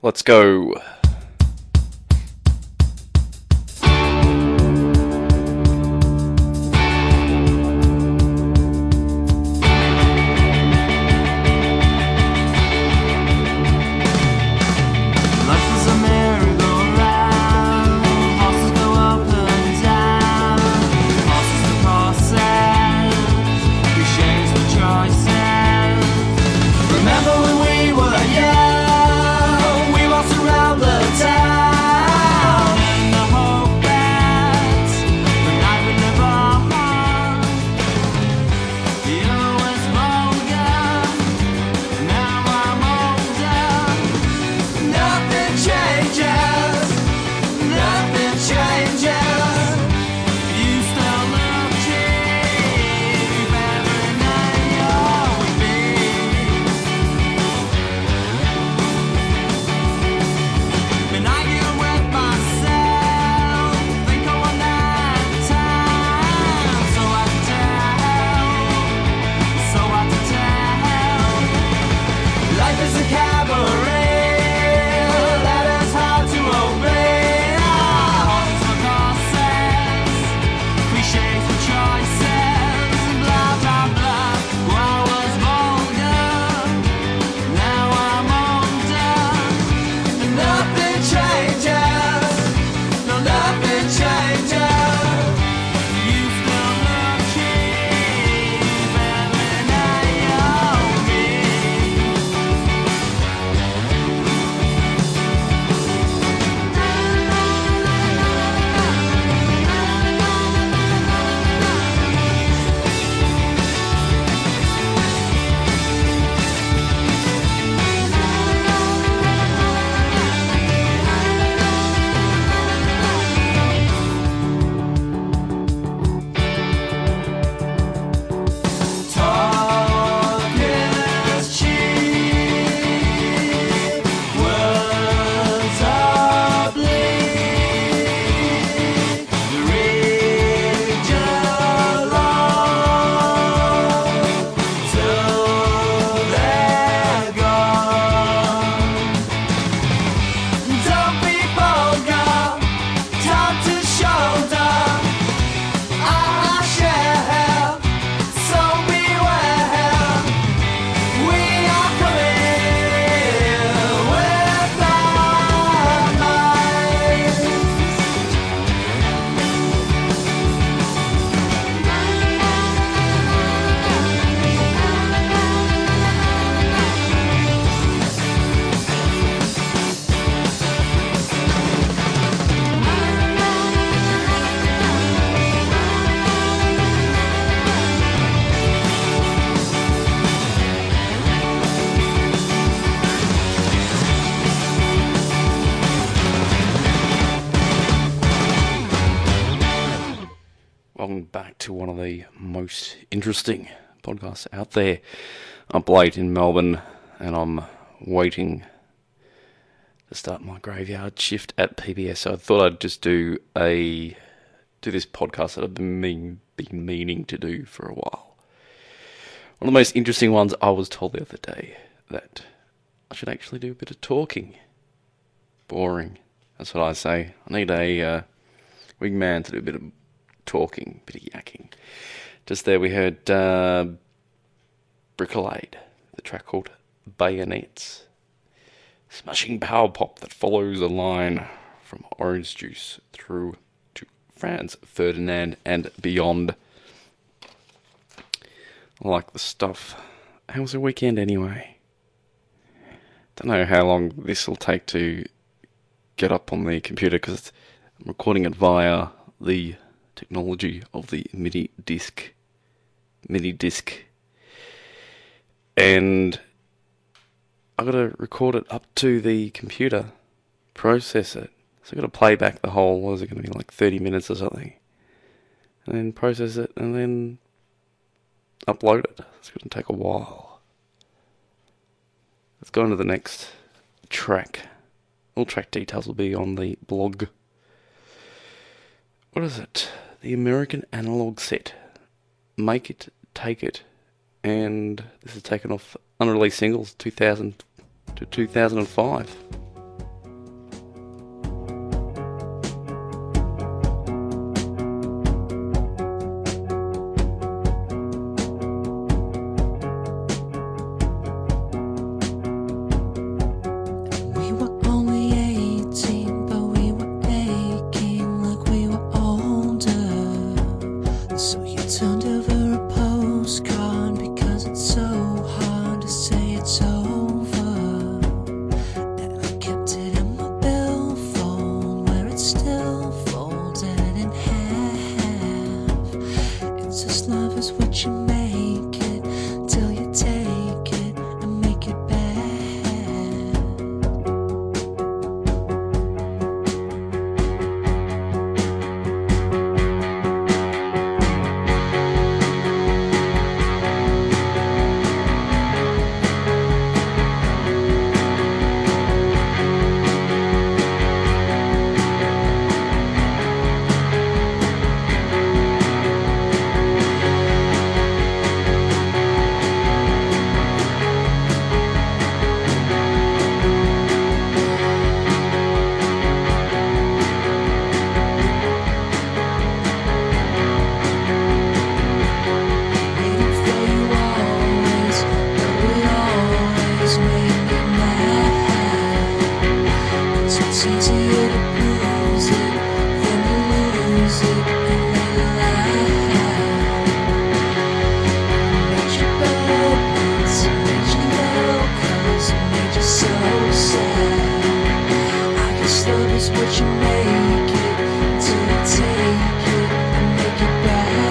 Let's go. Welcome back to one of the most interesting podcasts out there. I'm Blake in Melbourne, and I'm waiting to start my graveyard shift at PBS. So I thought I'd just do this podcast that I've been meaning to do for a while. One of the most interesting ones, I was told the other day that I should actually do a bit of talking. Boring. That's what I say. I need a wingman to do a bit of talking, bit of yakking. Just there we heard Bricolade, the track called Bayonets. Smashing power pop that follows a line from Orange Juice through to Franz Ferdinand and beyond. I like the stuff. How was the weekend anyway? Don't know how long this will take to get up on the computer because I'm recording it via the technology of the MIDI disc, and I gotta record it up to the computer, process it. So I gotta play back the whole. What is it gonna be, like 30 minutes or something, and then process it, and then upload it. It's gonna take a while. Let's go on to the next track. All track details will be on the blog. What is it? The American Analog Set. Make It, Take It. And this is taken off unreleased singles 2000 to 2005. It's easier to lose it than to lose it in real life. Made you bad, made you low, 'cause it made you so sad. I guess love is what you make it, till you take it and make it bad.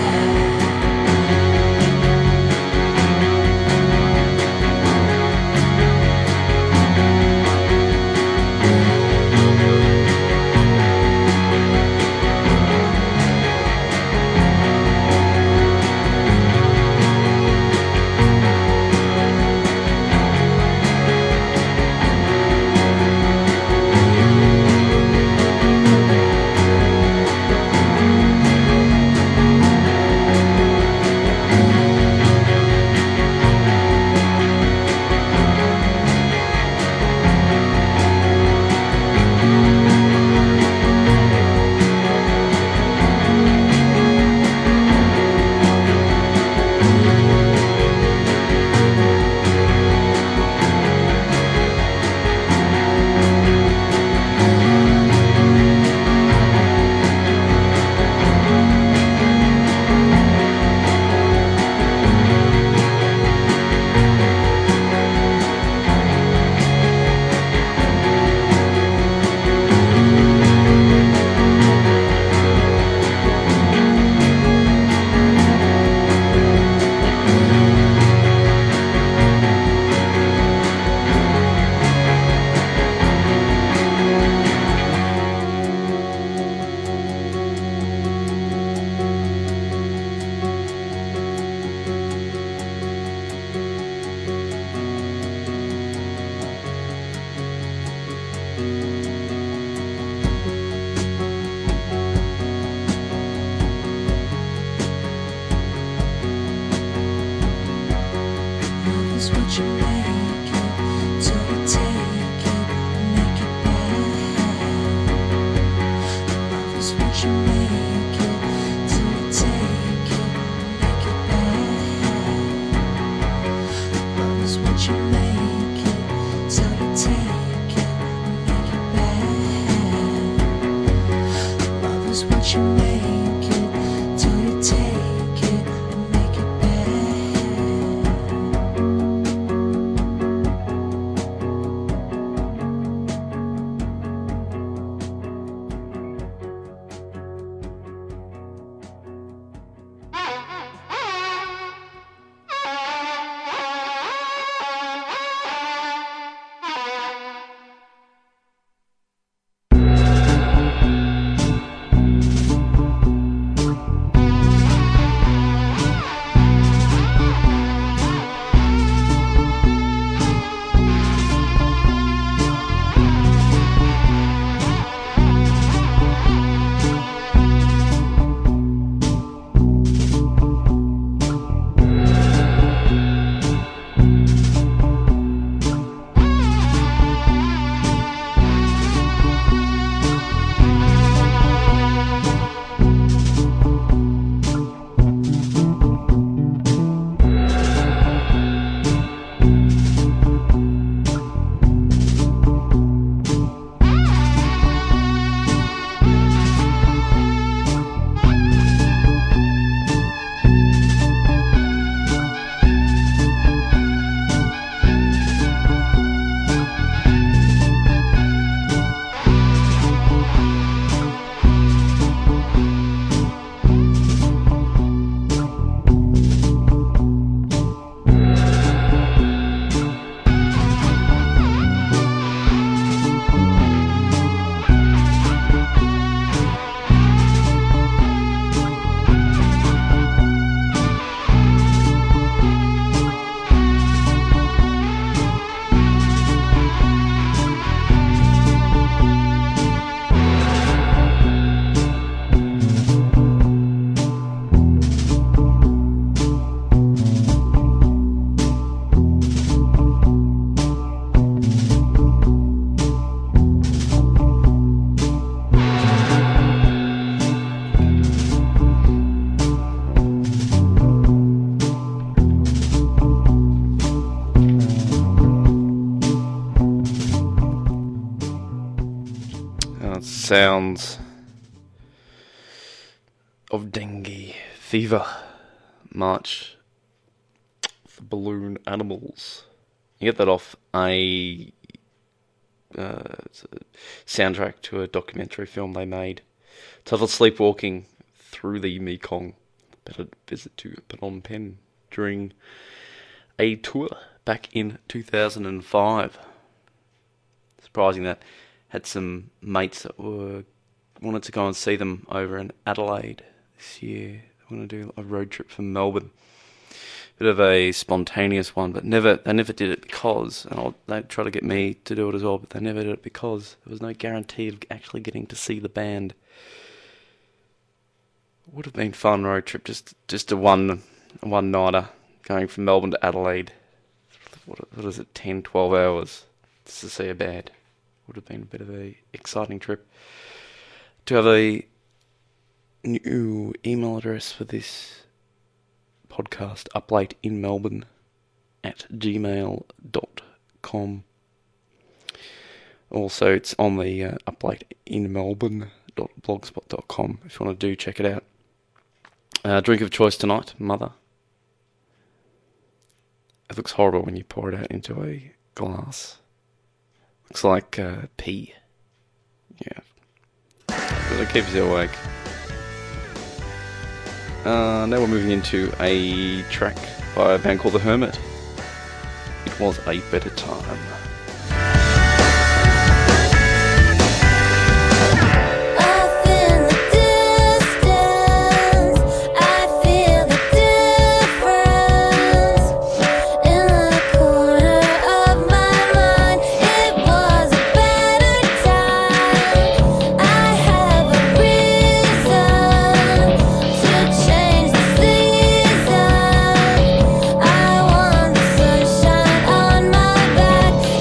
Love is what you make it, till you take it and make it bad. Love is what you make it, till you take it and make it bad. Love is what you make it, till you take it and make it bad. Love is what you make it, till you take it and make it bad. sounds of dengue fever. March for Balloon Animals. You get that off it's a soundtrack to a documentary film they made titled Sleepwalking Through the Mekong. Better visit to Phnom Penh during a tour back in 2005. Surprising that had some mates that wanted to go and see them over in Adelaide this year. They want to do a road trip from Melbourne. Bit of a spontaneous one, but they never did it because, and they tried to get me to do it as well, but they never did it because there was no guarantee of actually getting to see the band. Would have been fun road trip, just a one-nighter going from Melbourne to Adelaide. What is it, 10, 12 hours just to see a band. Would have been a bit of a exciting trip. To have a new email address for this podcast, uplateinmelbourne@gmail.com. Also, it's on the uplateinmelbourne.blogspot.com if you want to do check it out. Drink of choice tonight, Mother. It looks horrible when you pour it out into a glass. Looks like pee. Yeah. But it keeps you awake. Now we're moving into a track by a band called The Hermit. It Was a Better Time. I want the sunshine on my back.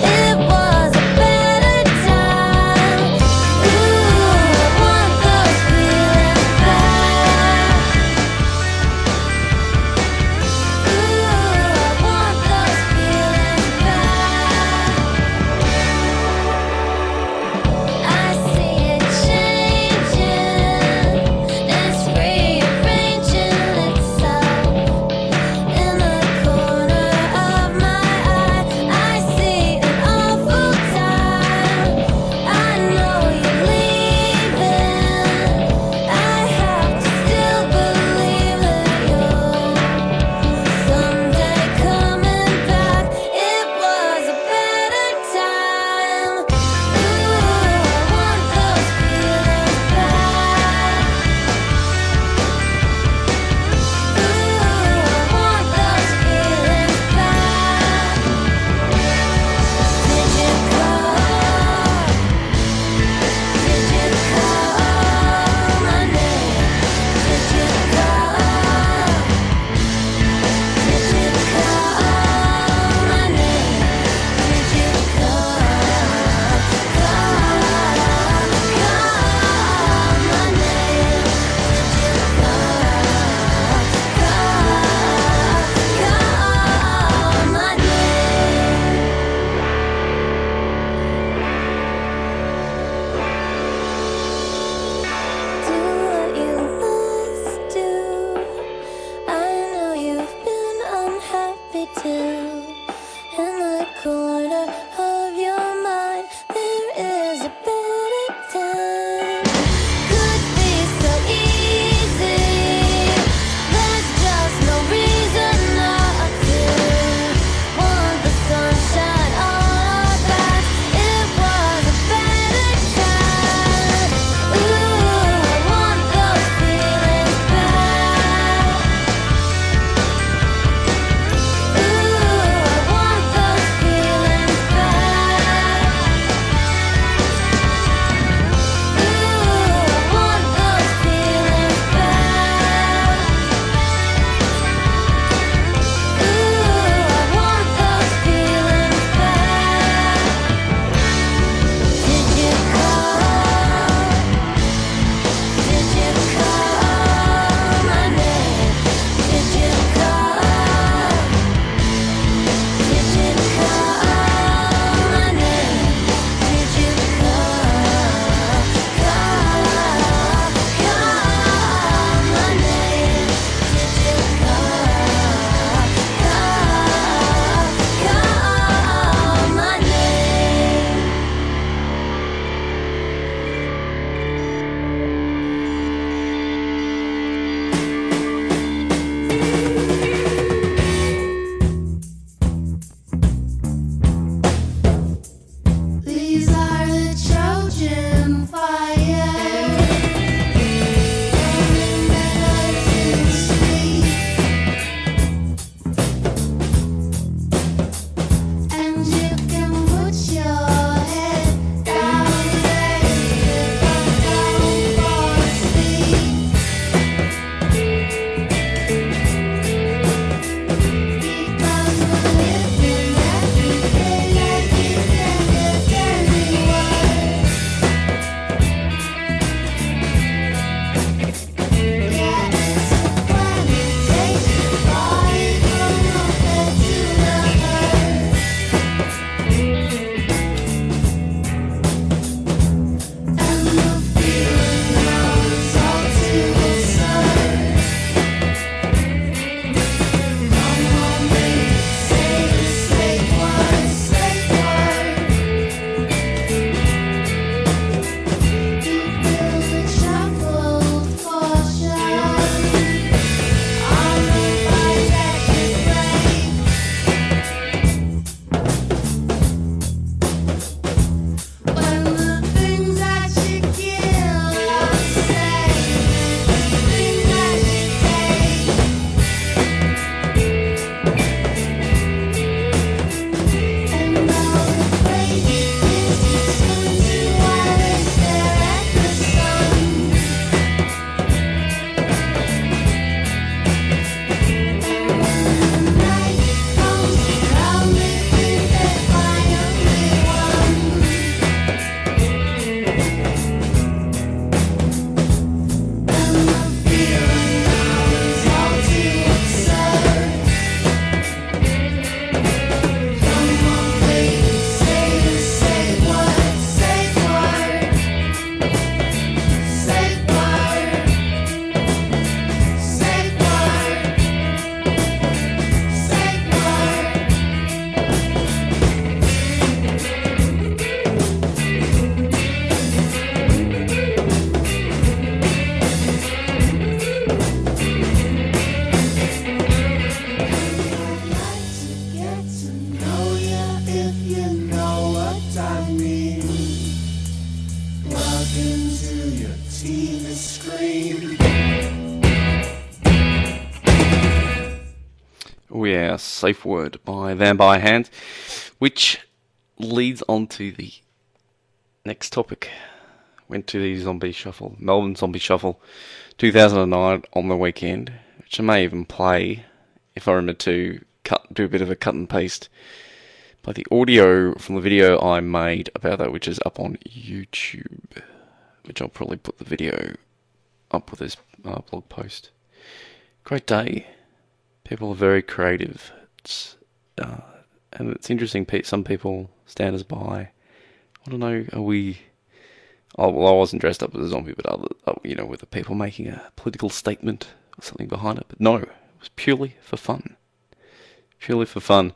Safe Word by Vampire Hands, which leads on to the next topic. Went to the Zombie Shuffle, Melbourne Zombie Shuffle 2009 on the weekend, which I may even play if I remember to do a bit of a cut and paste by the audio from the video I made about that, which is up on YouTube, which I'll probably put the video up with this blog post. Great day. People are very creative. And it's interesting. Some people stand us by. I don't know. Are we? Oh, well, I wasn't dressed up as a zombie, but with the people making a political statement or something behind it. But no, it was purely for fun. Purely for fun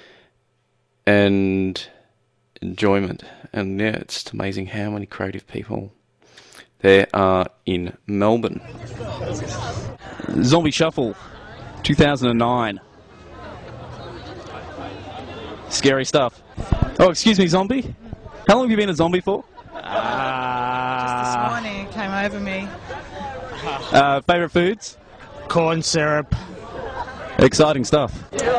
and enjoyment. And yeah, it's amazing how many creative people there are in Melbourne. Zombie Shuffle 2009. Scary stuff. Oh, excuse me, zombie? How long have you been a zombie for? Just this morning, it came over me. Favourite foods? Corn syrup. Exciting stuff.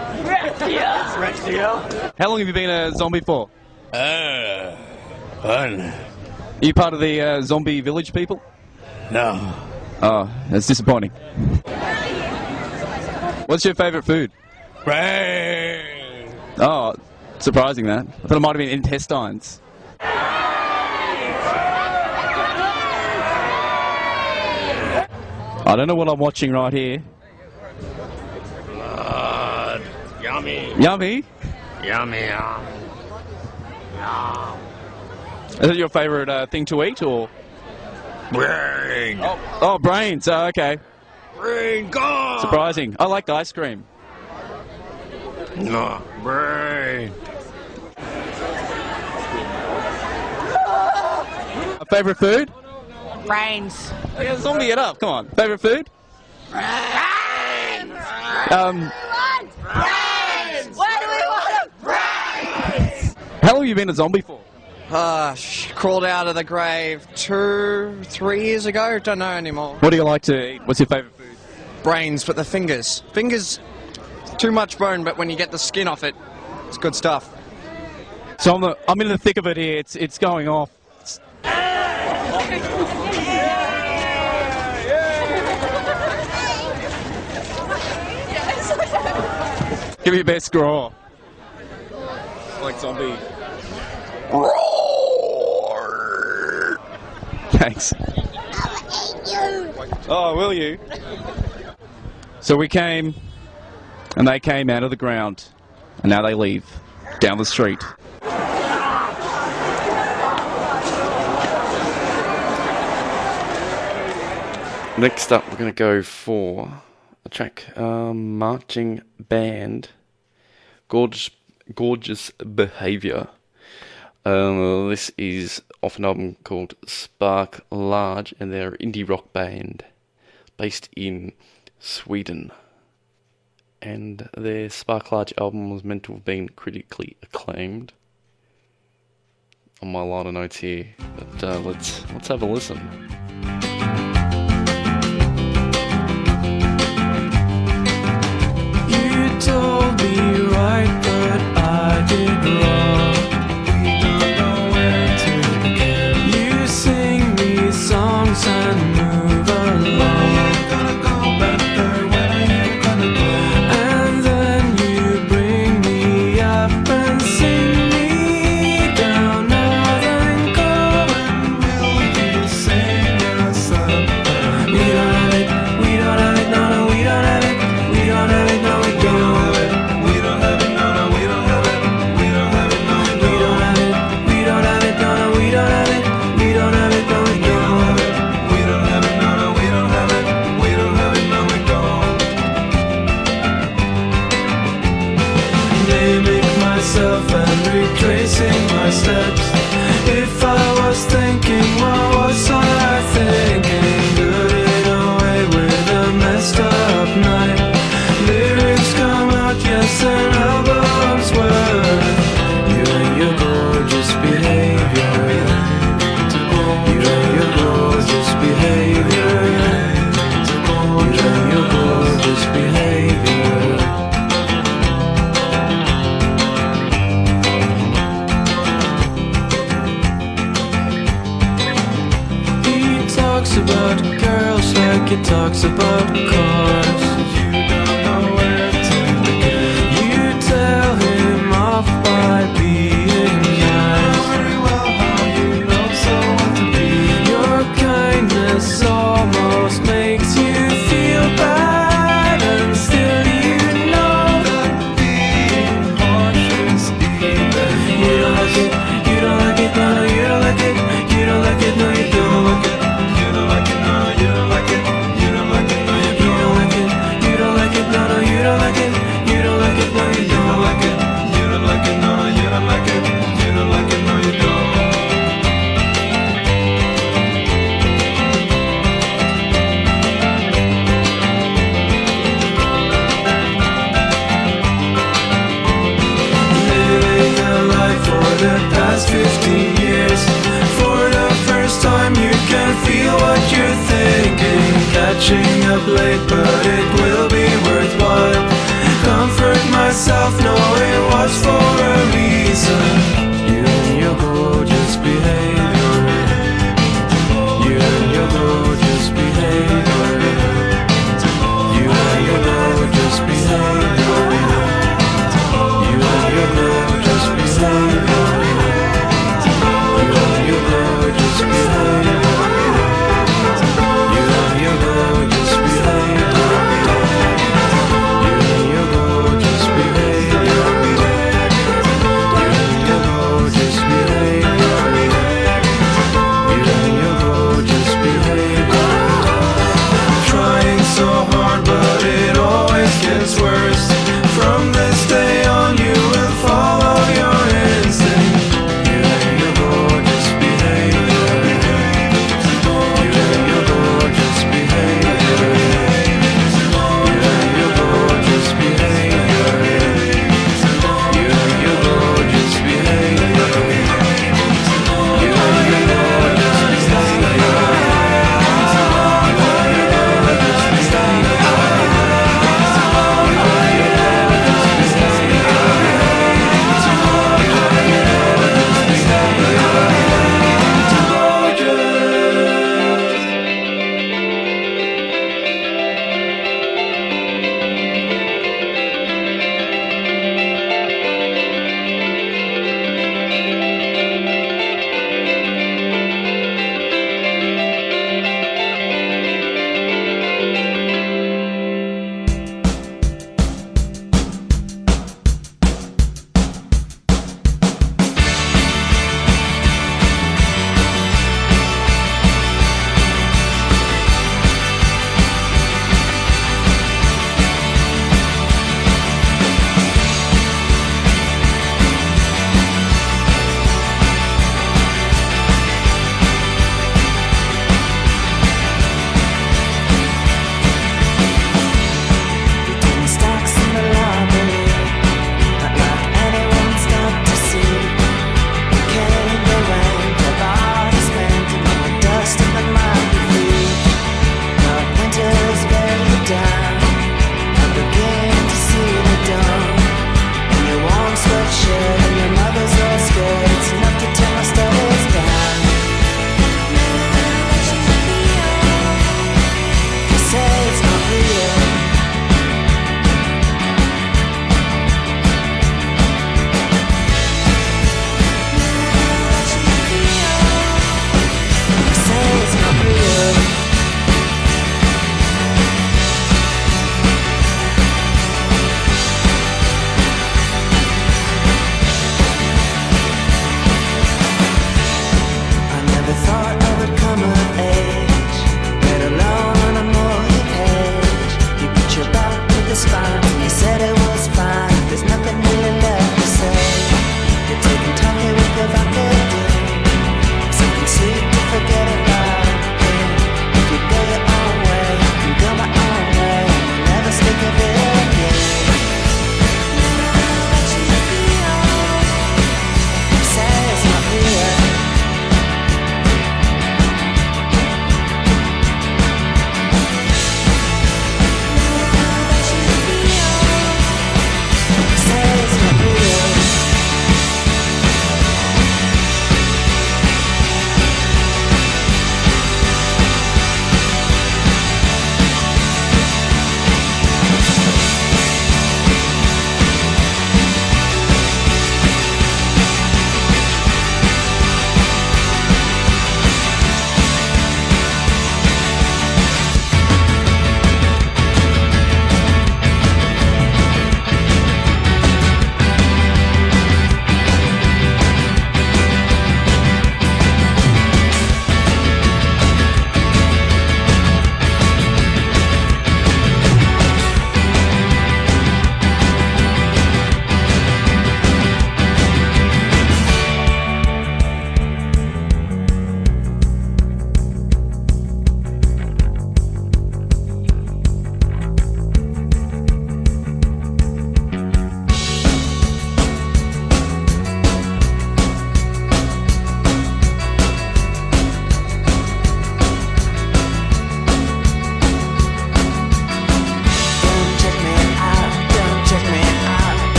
How long have you been a zombie for? Fun. Are you part of the zombie village people? No. Oh, that's disappointing. What's your favourite food? Brain. Oh, surprising that. I thought it might have been intestines. I don't know what I'm watching right here. Blood. Yummy. Yummy? Yummy. Yum. Is it your favourite thing to eat, or? Brain. Oh, brains. Oh, okay. Brain gone. Surprising. I like ice cream. No. Brain. Favourite food? Brains. Yeah, zombie it up. Come on. Favourite food? Brains! Um, Brains! Where do we want a brains? how long have you been a zombie for? Crawled out of the grave 2-3 years ago. Don't know anymore. What do you like to eat? What's your favourite food? Brains, but the fingers. Fingers, too much bone, but when you get the skin off it, it's good stuff. So I'm in the thick of it here. It's going off. Give me your best score. Like zombie. Roar. Thanks. Oh, will you? So we came, and they came out of the ground, and now they leave down the street. Next up, we're going to go for a track, Marching Band, Gorgeous Behaviour. This is off an album called Spark Large, and they're an indie rock band based in Sweden. And their Spark Large album was meant to have been critically acclaimed. On my line of notes here, but let's have a listen. You told me right, but I did wrong. Don't know where to begin. You sing me songs and move along. When are you gonna go better? When are you gonna go? And then you bring me up and sing me down. Now then go and will you sing us up? We don't have it, no, we don't have it, we don't have it, no, we don't have it. about girls like it talks about cars. You don't know where to begin. You tell him off by being nice. Very well how you know someone to be. Your kindness almost makes you feel bad, and still you know that being harsh is even. You don't like it, you don't like it, no, you don't like it, you don't like it, no, you don't like it. You don't like it, no, you don't like it, you don't like it, no, you don't like it. You don't like it, no, no, you don't like it, you don't like it, no, you don't like it. You don't like it, no, you don't like it, you don't like it, no, you don't. Living a life for the past 15 years. For the first time you can feel what you're thinking. Catching up late, but it will be worthwhile. Comfort myself knowing what's for a reason. You and your gorgeous behavior. You and your gorgeous behavior. You and your gorgeous behavior. You and your gorgeous behavior. You and your gorgeous behavior. You and your gorgeous behavior. You and your gorgeous behavior. You and your gorgeous behavior. You and your gorgeous behavior. Trying so hard, but it always gets worse. From this day on, you will follow your instinct. You and your gorgeous behavior. You and your gorgeous behavior. You and your gorgeous behavior. You and your gorgeous behavior. You and your gorgeous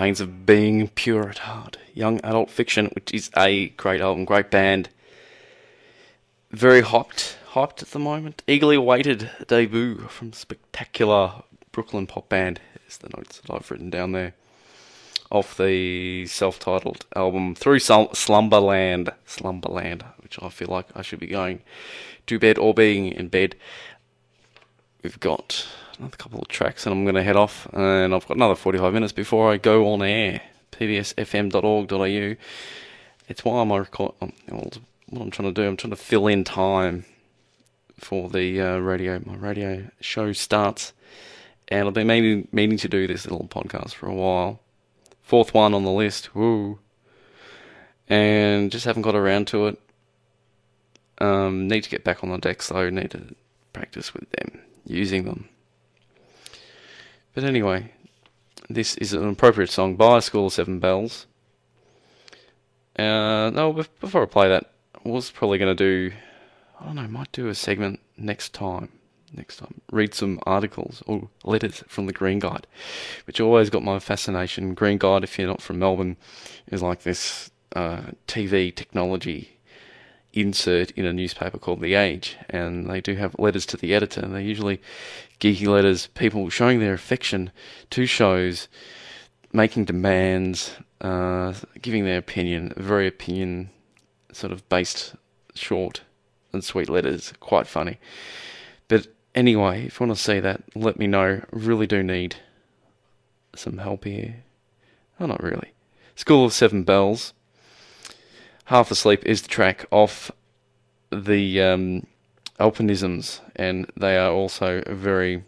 Pains of Being Pure at Heart. Young Adult Fiction, which is a great album, great band. Very hyped at the moment. Eagerly awaited debut from spectacular Brooklyn pop band, is the notes that I've written down there. Off the self-titled album Through Slumberland, which I feel like I should be going to bed or being in bed. We've got another couple of tracks and I'm going to head off, and I've got another 45 minutes before I go on air. pbsfm.org.au. It's why I'm what I'm trying to do. I'm trying to fill in time for the my radio show starts, and I've been maybe meaning to do this little podcast for a while. 4th one on the list, woo, and just haven't got around to it. Need to get back on the decks though. Need to practice with them, using them. But anyway, this is an appropriate song by School of Seven Bells. No, before I play that, I was probably going to do, I don't know, might do a segment next time. Read some articles or letters from the Green Guide, which always got my fascination. Green Guide, if you're not from Melbourne, is like this TV technology insert in a newspaper called The Age, and they do have letters to the editor, and they're usually geeky letters, people showing their affection to shows, making demands, giving their opinion, very opinion sort of based, short and sweet letters, quite funny. But anyway, if you want to see that, let me know. Really do need some help here. Oh, not really. School of Seven Bells. Half Asleep is the track off the Alpinisms, and they are also a very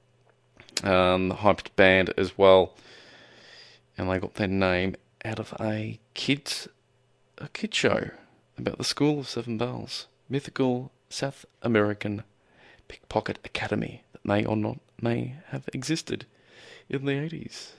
hyped band as well. And they got their name out of a kid show about the School of Seven Bells, mythical South American pickpocket academy that may or not may have existed in the 80s.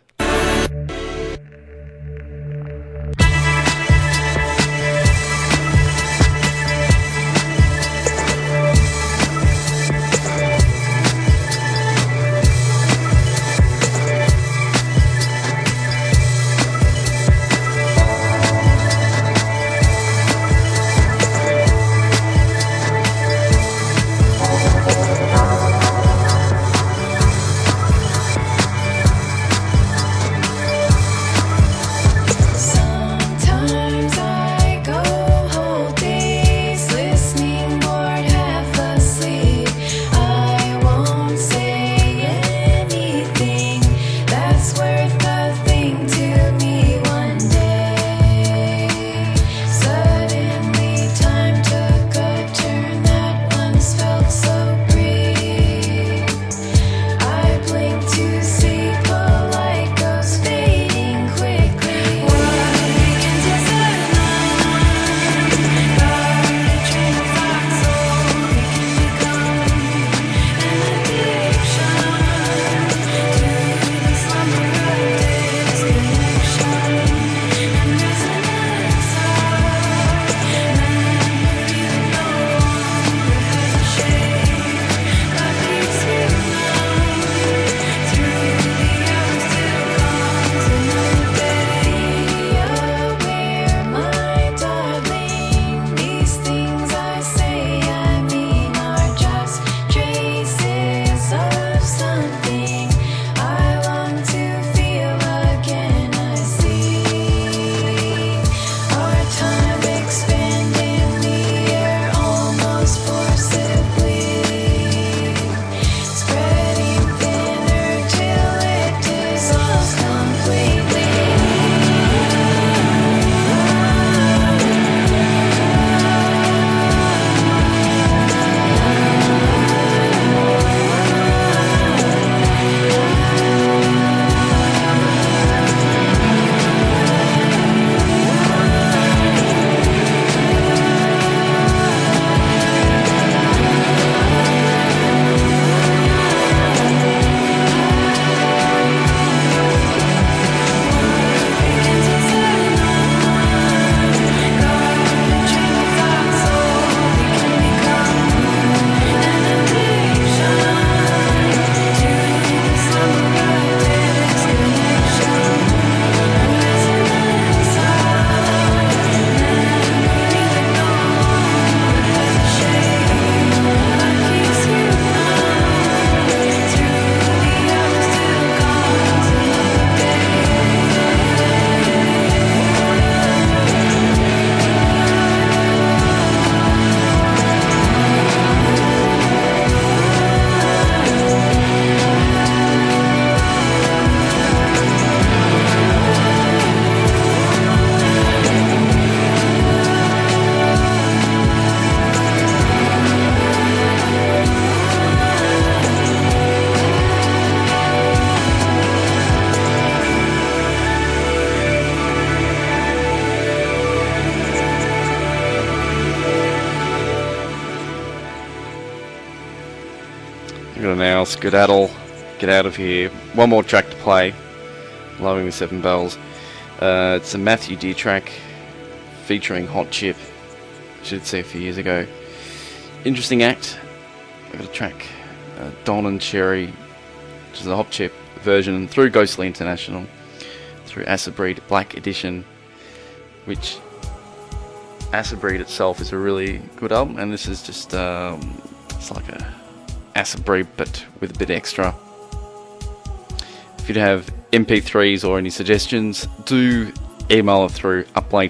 I'm gonna now skedaddle, get out of here. One more track to play. Loving the Seven Bells. It's a Matthew Deere track featuring Hot Chip. I should say a few years ago. Interesting act. I've got a track, Don and Cherry, which is a Hot Chip version through Ghostly International, through Acid Breed Black Edition, which Acid Breed itself is a really good album, and this is just it's like a Acid Breed but with a bit extra. If you have MP3s or any suggestions, do email it through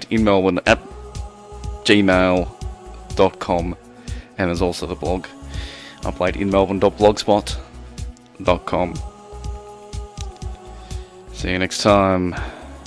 uplateinmelbourne@gmail.com, and there's also the blog uplateinmelbourne.blogspot.com. See you next time.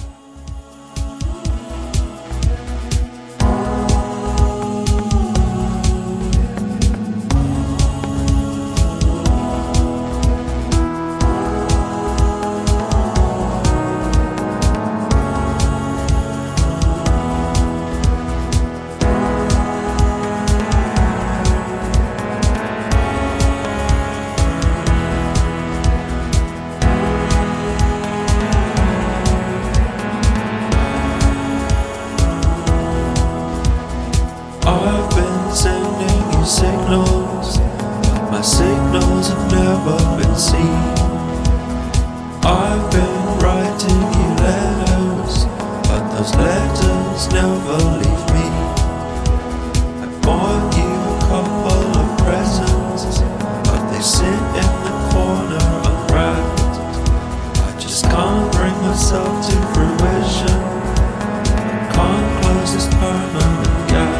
I've been sending you signals, but my signals have never been seen. I've been writing you letters, but those letters never leave me. I bought you a couple of presents, but they sit in the corner unwrapped. I just can't bring myself to fruition. Can't close this permanent gap.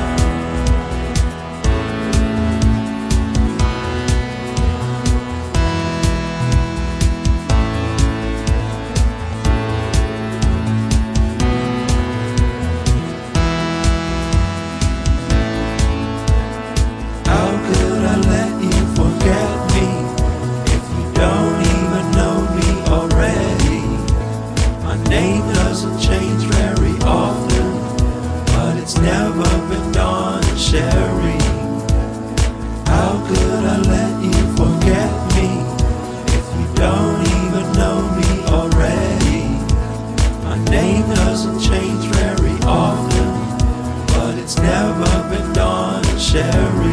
How could I let you forget me if you don't even know me already? My name doesn't change very often, but it's never been Dawn and Sherry. How could I let you forget me if you don't even know me already? My name doesn't change very often, but it's never been Dawn and Sherry.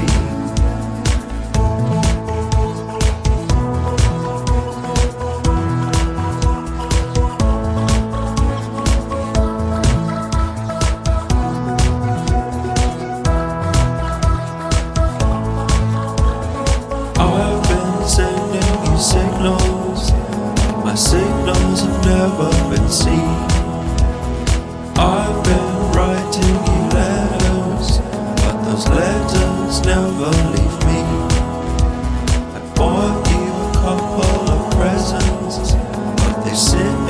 I've been sending you signals, but my signals have never been seen. I've been writing you letters, but those letters never leave me. I bought you a couple of presents, but they sit